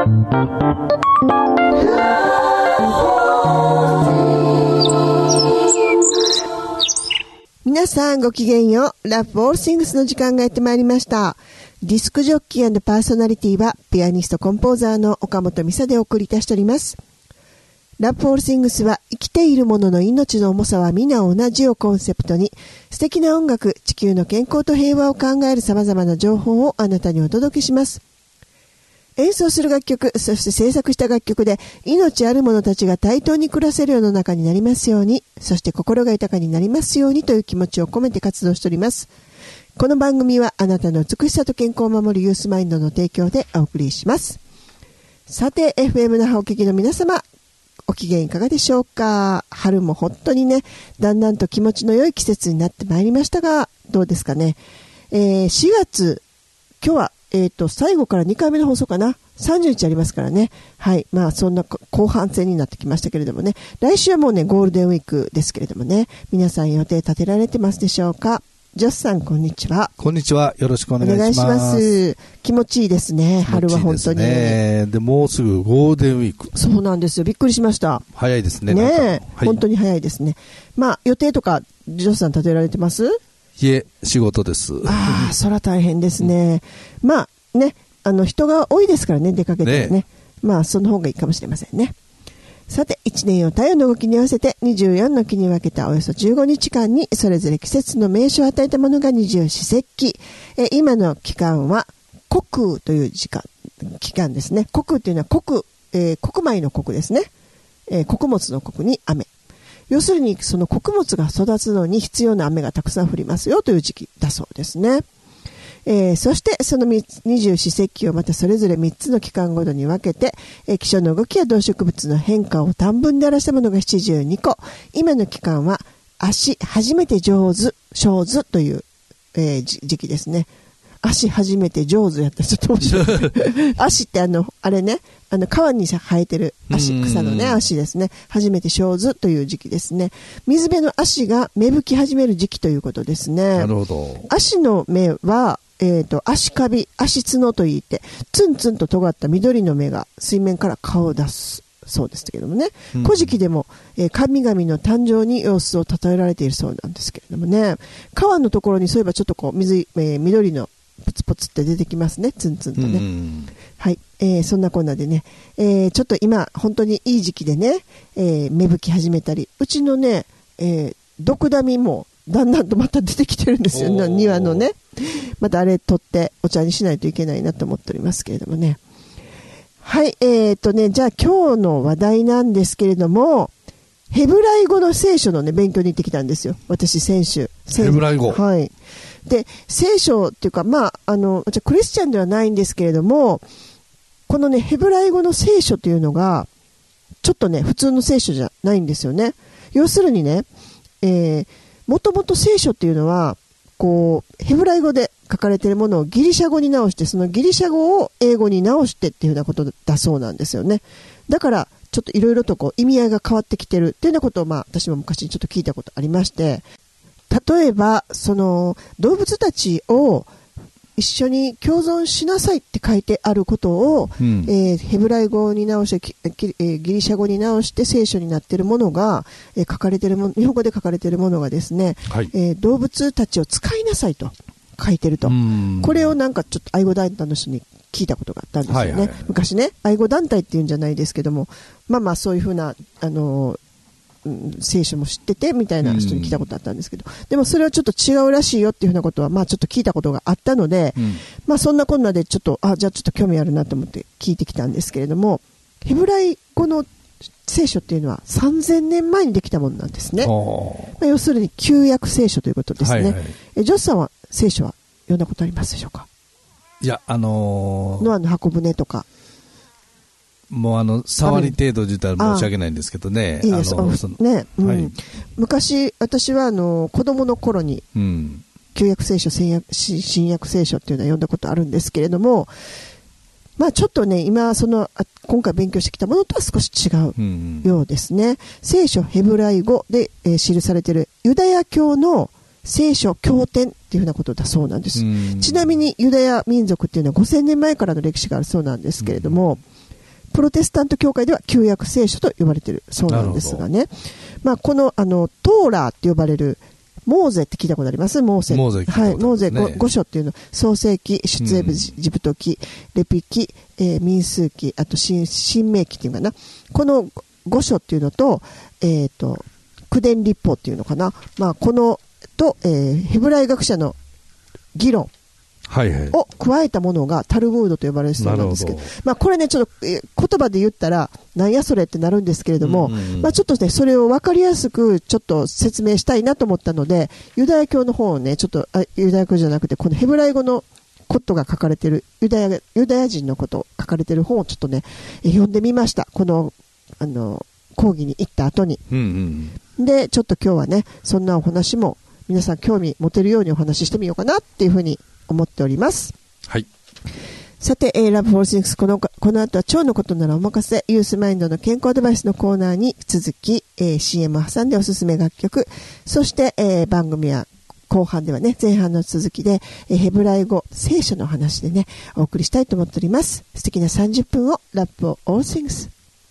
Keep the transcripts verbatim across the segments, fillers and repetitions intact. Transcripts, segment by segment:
皆さんごきげんよう。ラブオールシングスの時間がやってまいりました。ディスクジョッキー&パーソナリティはピアニストコンポーザーの岡本美沙でお送りいたしております。ラブオールシングスは生きているものの命の重さは皆同じをコンセプトに素敵な音楽、地球の健康と平和を考える様々な情報をあなたにお届けします。演奏する楽曲、そして制作した楽曲で命ある者たちが対等に暮らせる世の中になりますように、そして心が豊かになりますようにという気持ちを込めて活動しております。この番組はあなたの美しさと健康を守るユースマインドの提供でお送りします。さて エフエム 那覇お聞きの皆様、ご機嫌いかがでしょうか。春も本当にね、だんだんと気持ちの良い季節になってまいりましたが、どうですかね。えー、しがつ、今日はえっと、最後からにかいめの放送かな。さんじゅうにちありますからね。はい。まあ、そんな後半戦になってきましたけれどもね。来週はもうね、ゴールデンウィークですけれどもね。皆さん予定立てられてますでしょうか。ジョスさん、こんにちは。 こんにちは。よろしくお願いします。お願いします。 気持ちいいですね。春は本当に。 ね、で、もうすぐゴールデンウィーク。 そうなんですよ。びっくりしました。 早いですね。 ねえ、 はい、 本当に早いですね。まあ、予定とか、ジョスさん立てられてます？ いえ、仕事です。 ああ、そら大変ですね。うん、まあ、ね、あの人が多いですからね、出かけて ね, ねまあその方がいいかもしれませんね。さて、いちねんを太陽の動きに合わせてにじゅうよんの期に分けたおよそじゅうごにちかんにそれぞれ季節の名称を与えたものが二十四節気。え今の期間は穀雨という時間期間ですね。穀雨というのは穀、えー、穀米の穀ですね、えー、穀物の穀に雨。要するにその穀物が育つのに必要な雨がたくさん降りますよという時期だそうですね。えー、そしてその二十四節気をまたそれぞれみっつの期間ごとに分けて、えー、気象の動きや動植物の変化を短文で表したものがななじゅうにこ。今の期間は足初めて上手小図という、えー、時期ですね。足初めて上手やったらちょっと面白い足ってあのあれね、あの川に生えてる足、草のね足ですね。初めて小図という時期ですね。水辺の足が芽吹き始める時期ということですね。 なるほど。 足の芽はえーと、足カビ、足角といって、ツンツンと尖った緑の芽が水面から顔を出すそうですけれどもね。うん、古事記でも、えー、神々の誕生に様子を例えられているそうなんですけれどもね。川のところにそういえばちょっとこう水、えー、緑のポツポツって出てきますね。ツンツンとね。うん、はい、えー。そんなこんなでね、えー、ちょっと今本当にいい時期でね、えー、芽吹き始めたり、うちのね、えー、ドクダミもだんだんとまた出てきてるんですよ。庭のね。またあれ取ってお茶にしないといけないなと思っておりますけれどもね。はい、えーとね、じゃあ今日の話題なんですけれども、ヘブライ語の聖書のね、勉強に行ってきたんですよ。私先週。 ヘブライ語。 はい。で、聖書っていうか、まあ、あの、じゃクリスチャンではないんですけれども、このね、ヘブライ語の聖書というのが、ちょっとね、普通の聖書じゃないんですよね。要するにね、えー、もともと聖書っていうのは、こうヘブライ語で書かれているものをギリシャ語に直して、そのギリシャ語を英語に直してっていうようなことだそうなんですよね。だからちょっといろいろとこう意味合いが変わってきてるっていうようなことを、まあ私も昔にちょっと聞いたことありまして、例えばその動物たちを一緒に共存しなさいって書いてあることを、うん、えー、ヘブライ語に直して、えー、ギリシャ語に直して聖書になっているものが、えー、書かれているもの、日本語で書かれているものがですね、はい、えー、動物たちを使いなさいと書いてると。これをなんかちょっと愛護団体の人に聞いたことがあったんですよね。はいはいはい、昔ね、愛護団体っていうんじゃないですけども、まあまあそういうふうな、あのー聖書も知っててみたいな人に聞いたことあったんですけど、でもそれはちょっと違うらしいよっていうふうなことはまあちょっと聞いたことがあったので、うん、まあそんなこんなでちょっとあじゃあちょっと興味あるなと思って聞いてきたんですけれども、ヘブライ語の聖書っていうのはさんぜんねんまえにできたものなんですね。まあ、要するに旧約聖書ということですね。はいはい、えジョスさんは聖書は読んだことありますでしょうか？ いや、あのー、 ノアの箱舟とかもうあの触り程度自体は申し訳ないんですけどね。 いいです。 あのね、うん、 はい、 昔私はあの子供の頃に、うん、旧約聖書、新約、新約聖書っていうのは読んだことあるんですけれども、まあちょっとね今その今回勉強してきたものとは少し違うようですね。うんうん、聖書ヘブライ語で、えー、記されているユダヤ教の聖書経典っていうふうなことだそうなんです。ちなみにユダヤ民族っていうのはごせんねんまえからの歴史があるそうなんですけれども、 プロテスタント教会では旧約聖書と呼ばれているそうなんですがね、まあ、このあのトーラーって呼ばれるモーゼって聞いたことあります？モーゼ。 モーゼ聞いたことあるね。 はい。モーゼ 5, 5書っていうの、創世記、出エジプト記、レピ記、えー、民数記、あと新、新明記っていうかな。このご書っていうのと、えっ、ー、と、九伝律法っていうのかな。まあ、この、と、えー、ヘブライ学者の議論。 はいはい、 を加えたものがタルムードと呼ばれるそうなんですけど、まあ、これねちょっと、えー、言葉で言ったらなんやそれってなるんですけれども、うんうんうん、まあ、ちょっとねそれを分かりやすくちょっと説明したいなと思ったのでユダヤ教の方をねちょっとあユダヤ教じゃなくてこのヘブライ語のことが書かれているユダヤ、ユダヤ人のこと書かれている本をちょっとね、えー、読んでみました。このあの講義に行った後に、うんうん、でちょっと今日はねそんなお話も皆さん興味持てるようにお話ししてみようかなっていうふうに思っております。 はい。 さて、えー、Love for Things この、この後は腸のことならお任せ、ユースマインドの健康アドバイスのコーナーに続き、えー、シーエム を挟んでおすすめ楽曲、そして、えー、番組は後半ではね、前半の続きで、えー、ヘブライ語、聖書の話でね、お送りしたいと思っております。素敵なさんじゅっぷんを Love for All Things。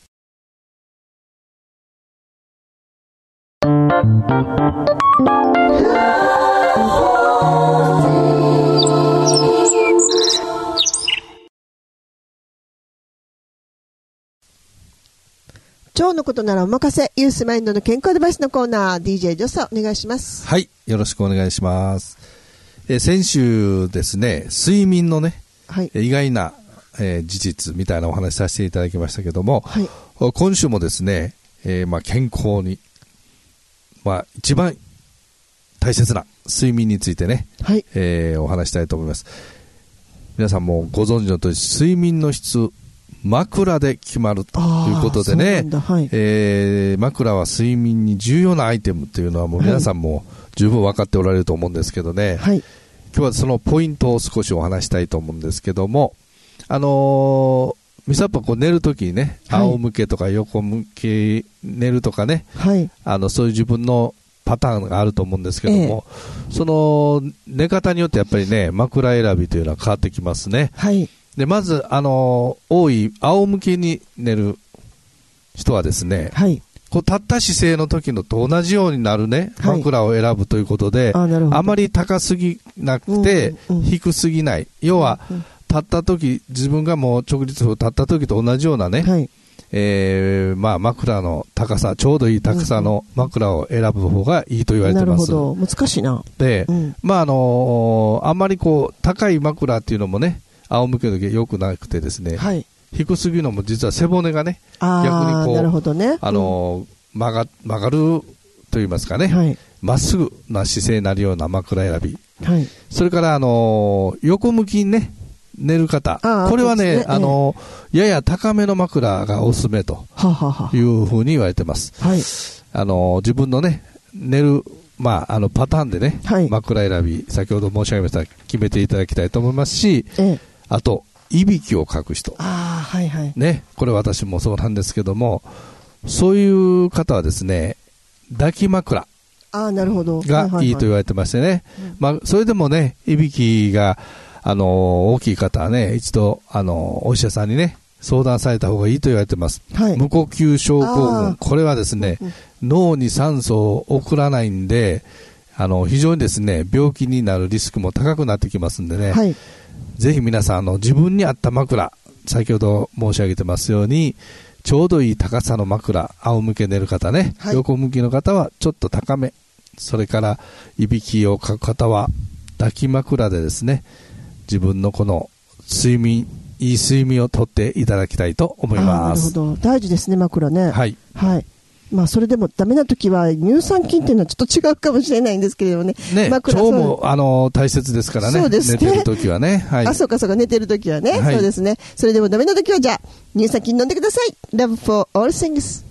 腸のことならお任せ、ユースマインドの健康アドバイスのコーナー、ディージェー ジョサお願いします。 はい、よろしくお願いします。えー、先週ですね、睡眠のね、はい、意外な、えー、事実みたいなお話しさせていただきましたけども、はい、今週もですね、えーまあ、健康に、まあ、一番大切な睡眠についてね、はい、えー、お話したいと思います。皆さんもご存知の通り睡眠の質枕で決まるということでね、はい、えー、枕は睡眠に重要なアイテムというのはもう皆さんも十分分かっておられると思うんですけどね、はい、今日はそのポイントを少しお話したいと思うんですけども、あのー、みさっぱこう寝るときにね、はい、仰向けとか横向け寝るとかね、はい、あのそういう自分のパターンがあると思うんですけども、ええ、その寝方によってやっぱりね枕選びというのは変わってきますね。はい、でまず、あのー、多い仰向けに寝る人はですね、はい、こう立った姿勢の時のと同じようになるね、はい、枕を選ぶということで、 あ, あまり高すぎなくて、うんうん、低すぎない、要は、うん、立った時自分がもう直立立った時と同じようなね、はい、えーまあ、枕の高さ、ちょうどいい高さの枕を選ぶ方がいいと言われてます。 なるほど、難しいな。 で、うん、まああのー、あんまりこう高い枕っていうのもね、仰向けの時は良くなくてですね、はい、低すぎるのも実は背骨がね、逆にこう、なるほどね、あのー、曲が、曲がると言いますかね、はい、まっすぐな姿勢になるような枕選び、はい、それから、あのー、横向きにね寝る方、これはね、ね、あのー、やや高めの枕がおすすめというふうに言われてます。はい、あのー、自分のね寝る、まあ、あのパターンでね、はい、枕選び先ほど申し上げました決めていただきたいと思いますし、ええ、あといびきをかく人、あ、はいはい、ね、これ私もそうなんですけども、そういう方はですね抱き枕がいいと言われてましてね、はいはいはい、まあ、それでもねいびきがあの大きい方はね一度あのお医者さんにね相談された方がいいと言われてます、はい、無呼吸症候群、これはですね、うん、脳に酸素を送らないんで、あの非常にですね病気になるリスクも高くなってきますんでね、はい、ぜひ皆さんあの自分に合った枕、先ほど申し上げてますようにちょうどいい高さの枕、仰向け寝る方ね、はい、横向きの方はちょっと高め、それからいびきをかく方は抱き枕でですね自分のこの睡眠、いい睡眠をとっていただきたいと思います。 なるほど、大事ですね枕ね。はい、はい、まあ、それでもダメな時は乳酸菌っていうのはちょっと違うかもしれないんですけれどもね、 ね、腸もあの大切ですからね。そうですね、寝てる時はね、はい、 あ、そうかそうか、寝てる時はね、はい、そうですね。それでもダメな時はじゃあ乳酸菌飲んでください。 Love for all things。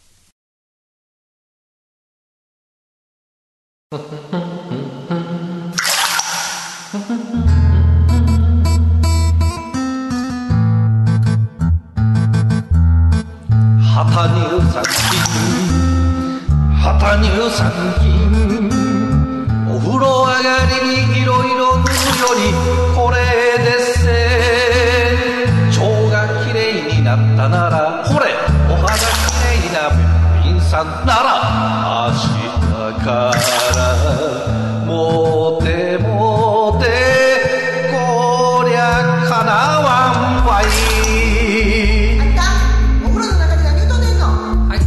旗乳酸菌、旗乳酸菌、お風呂上がりにいろいろ塗るよりこれでっせ、腸がきれいになったならほれお肌きれいなべっぴんさんなら明日からモテモテこりゃかなわんわい。 あんたお風呂の中で何言うとんねんの。はい、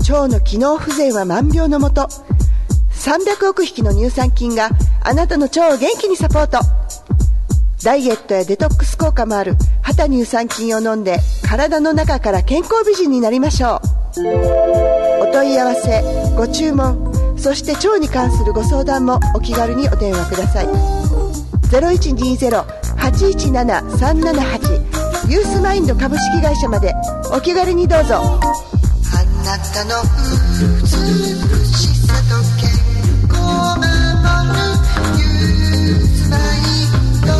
腸の機能不全は万病のもと。さんびゃくおくひきの乳酸菌があなたの腸を元気にサポート。ダイエットやデトックス効果もある肌乳酸菌を飲んで体の中から健康美人になりましょう。お問い合わせご注文そして腸に関するご相談もお気軽にお電話ください。 ゼロいちにゼロ はちいちなな さんななはち ユースマインド株式会社までお気軽にどうぞ。あなたの美しさと健康を守るユースマインド。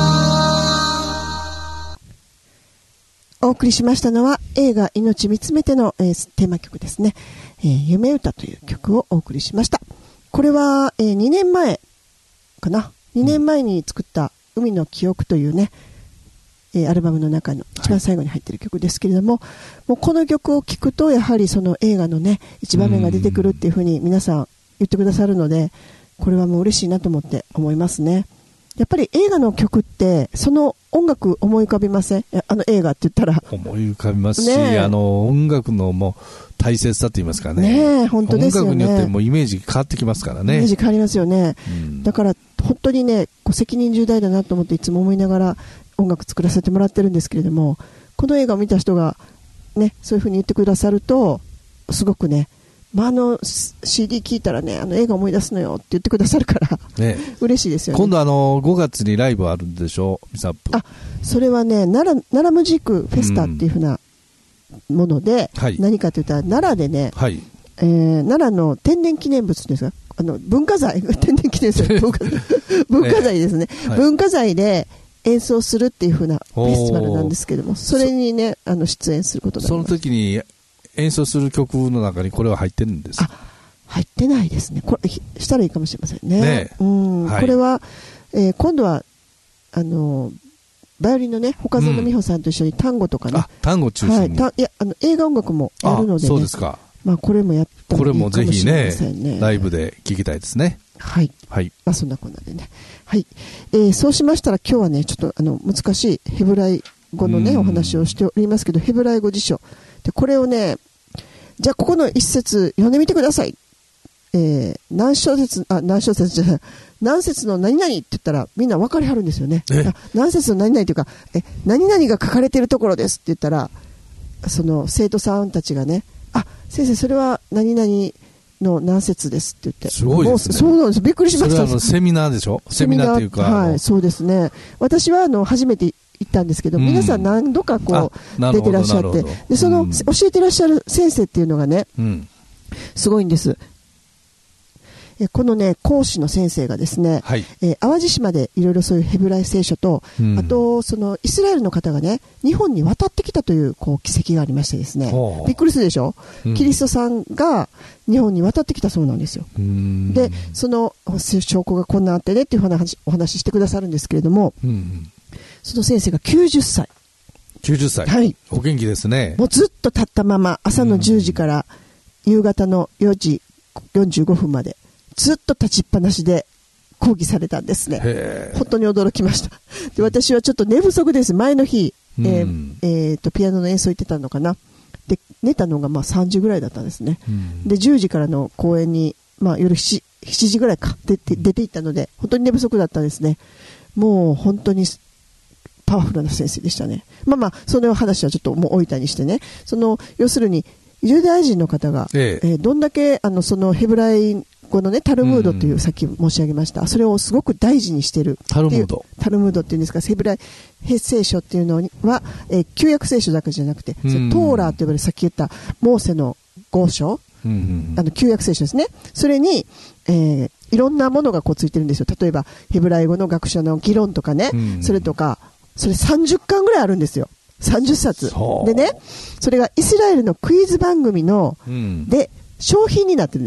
お送りしましたのは映画命見つめての、えー、テーマ曲ですね、えー、夢歌という曲をお送りしました。これは、えー、にねんまえかなにねんまえに作った海の記憶というね、えー、アルバムの中の一番最後に入っている曲ですけれども、はい、もうこの曲を聴くとやはりその映画のね一場面が出てくるっていうふうに皆さん言ってくださるので、これはもう嬉しいなと思って思いますね。やっぱり映画の曲ってその音楽思い浮かびません？あの映画って言ったら思い浮かびますし、ね、あの音楽のもう大切さと言いますかね、 ね、本当ですよね。 音楽によってもうイメージ変わってきますからね。 イメージ変わりますよね、うん、だから本当にねこう責任重大だなと思っていつも思いながら音楽作らせてもらってるんですけれども、この映画を見た人がねそういう風に言ってくださるとすごくね、まあ、あの シーディー 聞いたらねあの映画思い出すのよって言ってくださるから、ね、嬉しいですよね。 今度あのごがつにライブあるんでしょミサップ。 あ、それはね奈良、奈良ムジックフェスタっていう風なもので、うんはい、何かというと奈良でね、はいえー、奈良の天然記念物ですか、あの文化財天然記念物文化文化財ですね、はい、文化財で演奏するっていう風なフェスティバルなんですけども、それにねあの出演することがあります。 その時に演奏する曲の中にこれは入ってるんです。 あ、入ってないですね。これしたらいいかもしれませんね。 ねうん、はい、これは、えー、今度はあのバイオリンのね岡園美穂さんと一緒に単語とかね、うん、あ単語中心に、 はい、たいやあの映画音楽もやるので、ね、 そうですか。 まあこれもやったらいいかもしれませんね。 これもぜひねライブで聴きたいですね。 はい、 はい、 まあ、そんなこんなでね、はいえー、そうしましたら今日はねちょっとあの難しいヘブライ語のねお話をしておりますけど、ヘブライ語辞書でこれをねじゃあここの一節読んでみてください、えー、何小節あ何小節じゃない何節の何々って言ったらみんな分かりはるんですよね。何節の何々というかえ何々が書かれているところですって言ったらその生徒さんたちがねあ先生それは何々の何節ですって言ってすごいですね。 そうなんです。びっくりしました。 それはあのセミナーでしょ。セミナーっていうかはいそうですね。私はあの初めて行ったんですけど、うん、皆さん何度かこう出てらっしゃってでその、うん、教えてらっしゃる先生っていうのがね、うん、すごいんです。えこのね講師の先生がですね、はいえー、淡路島でいろいろそういうヘブライ聖書と、うん、あとそのイスラエルの方がね日本に渡ってきたというこう奇跡がありましてですね、びっくりするでしょ、うん、キリストさんが日本に渡ってきたそうなんですよ。うんでその証拠がこんなあってねっていう話お話ししてくださるんですけれども、うんその先生がきゅうじゅっさいきゅうじゅっさい、はい、お元気ですね。 もうずっと立ったまま朝のじゅうじから夕方のよじよんじゅうごふんまでずっと立ちっぱなしで講義されたんですね。本当に驚きました。で私はちょっと寝不足です。前の日、えーえー、とピアノの演奏行ってたのかなで寝たのがまあさんじぐらいだったんですね。でじゅうじからの公演に、まあ、夜しちじぐらいか出て、出て行ったので本当に寝不足だったんですね。もう本当にパワフルな先生でしたね。まあまあその話はちょっともう置いたにしてね、その要するにユダヤ人の方が、えええー、どんだけあのそのヘブライ語のねタルムードという、うん、さっき申し上げました、それをすごく大事にしているタルムードタルムードっていうんですか、ヘブライ聖書っていうのは、えー、旧約聖書だけじゃなくて、うん、トーラーと呼ばれるさっき言ったモーセの号書、うん、あの旧約聖書ですね。それに、えー、いろんなものがこうついてるんですよ。例えばヘブライ語の学者の議論とかね、うん、それとかそれさんじゅっかんぐらいあるんですよ。さんじゅっさつでね、それがイスラエルのクイズ番組の、うん、で商品になってるんですよ。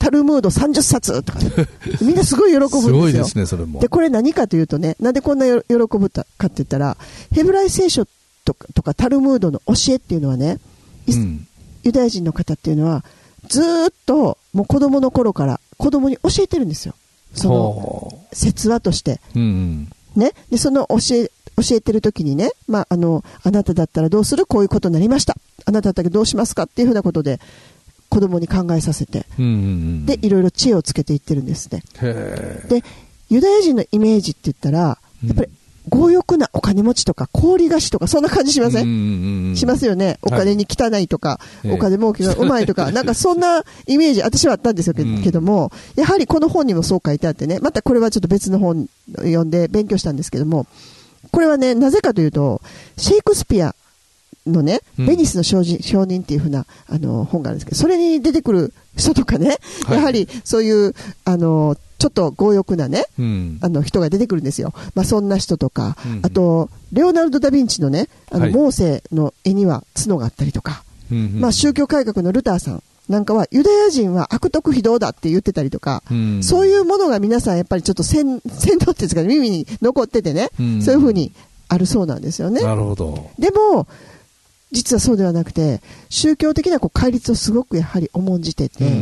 タルムードさんじゅっさつとか、みんなすごい喜ぶんですよ。すごいですね、それも。 で、これ何かというとね、なんでこんな喜ぶかって言ったら、ヘブライ聖書とか、とかタルムードの教えっていうのはね、うん、ユダヤ人の方っていうのは、ずーっともう子供の頃から子供に教えてるんですよ。その説話として。うんうんね、でその教え教えてる時にね、まあ、あのあなただったらどうする、こういうことになりました、あなただったらどうしますかっていうふうなことで子供に考えさせて、うんうんうん、でいろいろ知恵をつけていってるんですね。へでユダヤ人のイメージって言ったらやっぱり強欲なお金持ちとか氷菓子とかそんな感じしません？うんうんうん、しますよね。お金に汚いとか、はい、お金儲けがうまいとか、なんかそんなイメージ私はあったんですよけど、うん、けども、やはりこの本にもそう書いてあってね、またこれはちょっと別の本読んで勉強したんですけども、これはね、なぜかというとシェイクスピアのね、ベニスの証人、証人っていう風なあの本があるんですけど、それに出てくる人とかね、はい、やはりそういうあのちょっと強欲なね、うん、あの人が出てくるんですよ。まあ、そんな人とか、うん、あとレオナルド・ダ・ヴィンチのね、あの、はい、モーセの絵には角があったりとか、うんうん、まあ、宗教改革のルターさんなんかはユダヤ人は悪徳非道だって言ってたりとか、うん、そういうものが皆さんやっぱりちょっと洗洗脳っていうんですかね、耳に残っててね、うん、そういう風にあるそうなんですよね。 なるほど。 でも実はそうではなくて、宗教的なこう戒律をすごくやはり重んじてて、うんうんうん、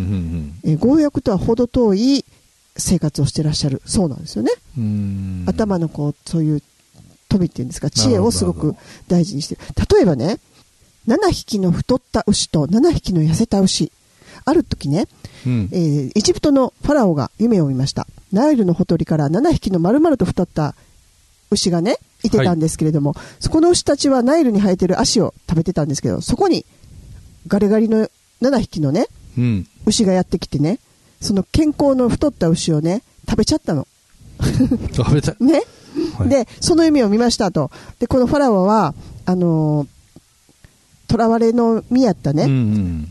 え強欲とは程遠い生活をしてらっしゃるそうなんですよね。うーん、頭のこうそういう富っていうんですか、知恵をすごく大事にしてる。例えばね、ななひきの太った牛とななひきの痩せた牛、ある時ね、うん、えー、エジプトのファラオが夢を見ました。ナイルのほとりからななひきの丸々と太った牛がねいてたんですけれども、はい、そこの牛たちはナイルに生えてる足を食べてたんですけど、そこにガリガリのななひきのね、うん、牛がやってきてね、その健康の太った牛をね食べちゃったの。 食べたね、はい、でその夢を見ましたと。でこのファラオはあの囚われの身やったね、うんうん、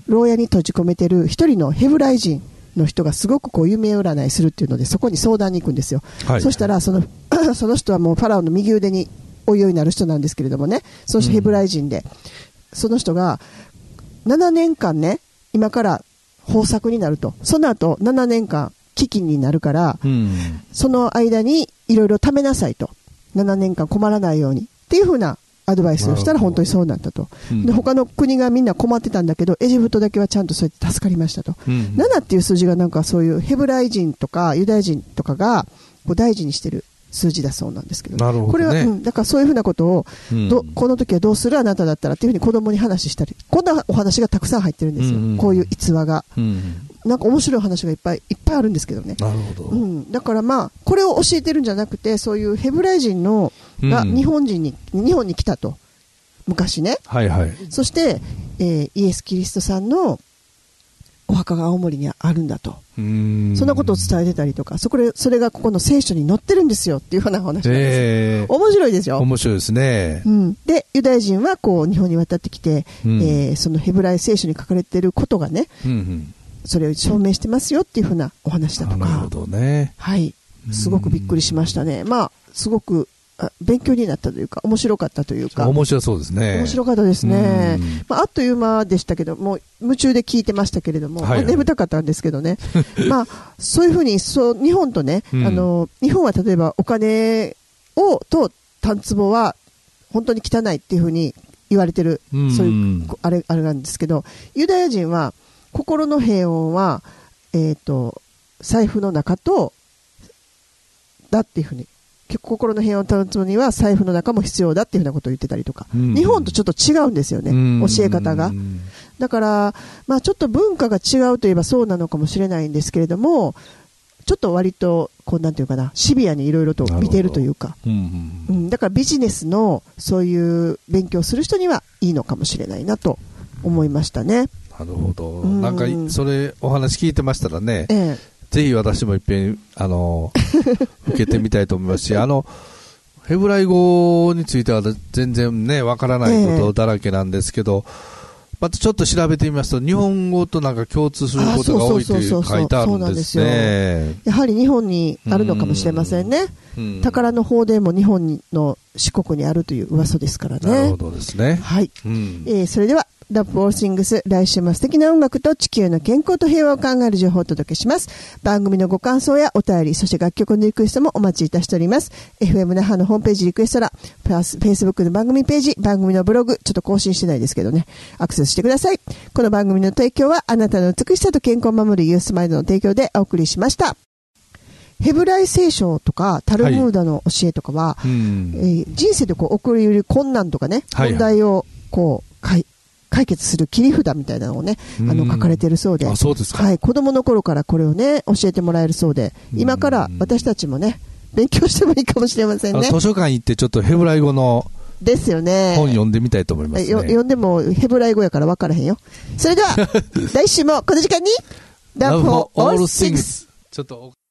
牢屋に閉じ込めてる一人のヘブライ人の人がすごくこう夢占いするっていうので、そこに相談に行くんですよ。はい、そしたらそのその人はもうファラオの右腕においおいになる人なんですけれどもね、その人ヘブライ人で、うん、その人がななねんかんね今から豊作になると、その後ななねんかん飢饉になるから、うん、その間にいろいろ貯めなさいと、ななねんかん困らないようにっていう風なアドバイスをしたら本当にそうなったと、うん、で他の国がみんな困ってたんだけどエジプトだけはちゃんとそうやって助かりましたと、うん、ななっていう数字がなんかそういうヘブライ人とかユダヤ人とかがこう大事にしてる数字だそうなんですけど、 なるほどね、 これは、うん、だからそういうふうなことを、うん、どこの時はどうするあなただったらっていうふうに子供に話したり、こんなお話がたくさん入ってるんですよ、うん、こういう逸話が、うん、なんか面白い話がいっぱいいっぱいあるんですけどね。 なるほど、 うん、だからまあこれを教えてるんじゃなくて、そういうヘブライ人のが日本人に、うん、日本に来たと昔ね、 はいはい、 そして、えー、イエス・キリストさんのお墓が青森にあるんだと、うーん、そんなことを伝えてたりとか、そこでそれがここの聖書に載ってるんですよっていうような話なんです、えー、面白いですよ。 面白いですね、 うん、でユダヤ人はこう日本に渡ってきて、うん、えー、そのヘブライ聖書に書かれていることがね、うんうん、それを証明してますよっていうふうなお話だとか、 なるほどね、 はい、すごくびっくりしましたね。まあすごく勉強になったというか面白かったというか、 面白そうですね。 面白かったですね、まあ、あっという間でしたけどもう夢中で聞いてましたけれども、はいはい、まあ、眠たかったんですけどねまあそういうふうにそう日本とね、うん、あの日本は例えばお金をと単壺は本当に汚いっていうふうに言われてる、うん、そういうあれ、あれなんですけど、ユダヤ人は心の平穏は、えーと、財布の中とだっていうふうに、心の平穏を保つのには財布の中も必要だっていうふうなことを言ってたりとか、うん、日本とちょっと違うんですよね、うん、教え方が。だから、まあ、ちょっと文化が違うといえばそうなのかもしれないんですけれども、ちょっと割とこうなんていうかな、シビアにいろいろと見ているというか、うんうんうん、だからビジネスのそういう勉強をする人にはいいのかもしれないなと思いましたね。 なるほど、うん、なんかそれお話聞いてましたらね、ええ、ぜひ私もいっぺんあの受けてみたいと思いますし、あのヘブライ語については全然ねわからないことだらけなんですけど、ええ、またちょっと調べてみますと日本語となんか共通することが多いと書いてあるんですね。 やはり日本にあるのかもしれませんね。ん宝の法典も日本の四国にあるという噂ですからね。 なるほどですね。 はい、うん、えー、それではラブオールシングス。来週も素敵な音楽と地球の健康と平和を考える情報をお届けします。番組のご感想やお便り、そして楽曲のリクエストもお待ちいたしております。エフエム 那覇のホームページリクエスト欄、プラス Facebook の番組ページ、番組のブログ、ちょっと更新してないですけどね、アクセスしてください。この番組の提供はあなたの美しさと健康を守るユースマイルの提供でお送りしました。ヘブライ聖書とかタルムーダの教えとかは、はい、えー、人生でこう起こり得る困難とかね、はいはい、問題をこう解解決する切り札みたいなのをね、あの書かれているそうで、 あ、そうですか。 はい、子供の頃からこれをね教えてもらえるそうで、今から私たちもね勉強してもいいかもしれませんね。 図書館行ってちょっとヘブライ語のですよね。 本読んでみたいと思いますね。 読んでもヘブライ語やから分からへんよ。それでは来週もこの時間に Love for All Things。ちょっと